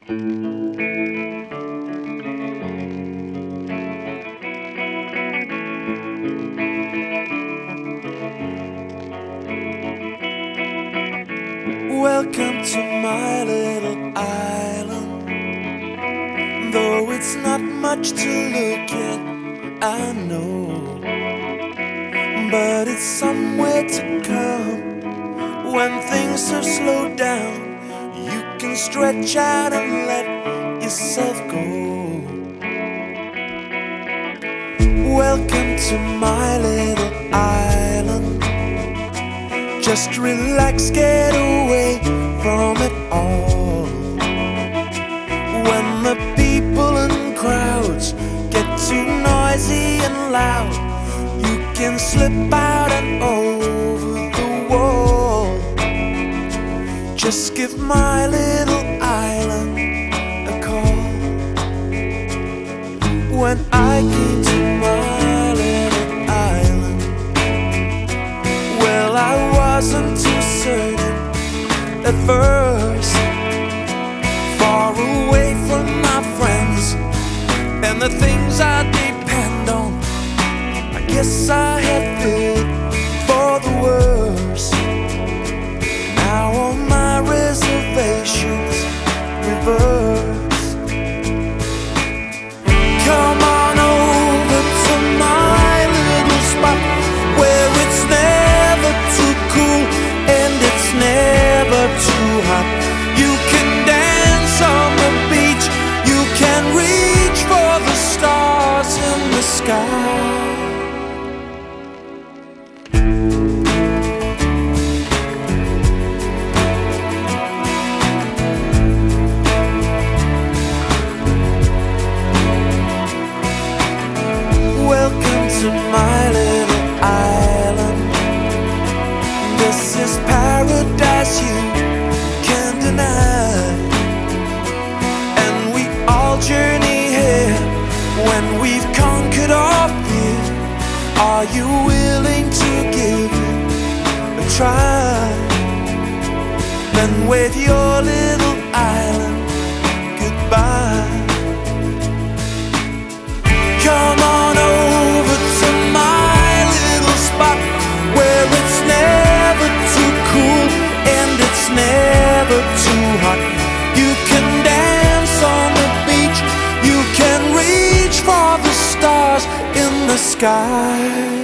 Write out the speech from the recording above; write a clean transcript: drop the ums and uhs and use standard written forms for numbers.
Welcome to my little island. Though it's not much to look at, I know, but it's somewhere to come. When things have slowed down, you can stretch out and let yourself go. Welcome to my little island. Just relax, get away from it all. When the people and crowds get too noisy and loud, you can slip out and over the wall. Just give my little island a call. When I came to my little island, well, I wasn't too certain at first. Far away from my friends and the things I depend on, I guess I had feared for the worst. Now all my reservations reversed. Come on over to my little spot where it's never too cool and it's never too hot. You can dance on the beach, you can reach for the stars in the sky. Welcome to my little island. This is paradise you can't deny, and we all journey here when we've conquered our fear. Are you willing to give it a try? Then wave your little island goodbye. Come on over to my little spot where it's never too cool and it's never too hot. You can dance on the beach, you can reach for the stars in the sky.